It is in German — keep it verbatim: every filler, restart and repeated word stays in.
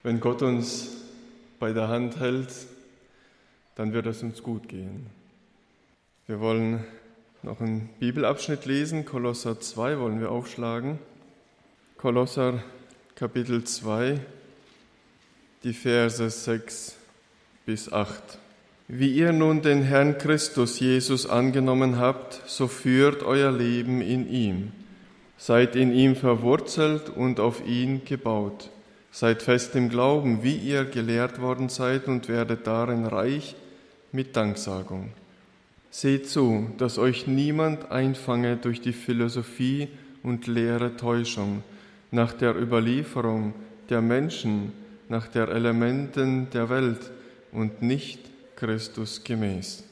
Wenn Gott uns bei der Hand hält, dann wird es uns gut gehen. Wir wollen noch einen Bibelabschnitt lesen. Kolosser zwei wollen wir aufschlagen. Kolosser Kapitel zwei, die Verse sechs bis acht. Wie ihr nun den Herrn Christus Jesus angenommen habt, so führt euer Leben in ihm. Seid in ihm verwurzelt und auf ihn gebaut. Seid fest im Glauben, wie ihr gelehrt worden seid, und werdet darin reich mit Danksagung. Seht zu, dass euch niemand einfange durch die Philosophie und leere Täuschung, nach der Überlieferung der Menschen, nach der Elementen der Welt und nicht Christus gemäß.